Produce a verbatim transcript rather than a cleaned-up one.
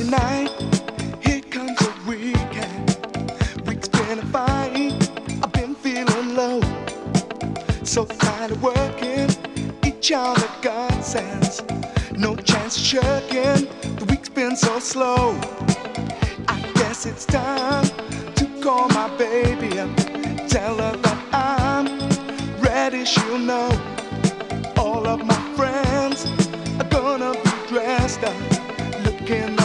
night, here comes the weekend. Week's been a fight, I've been feeling low. So tired of working, each hour God sends. No chance of shirking, the week's been so slow. I guess it's time to call my baby up. Tell her that I'm ready, she'll know. All of my friends are gonna be dressed up, looking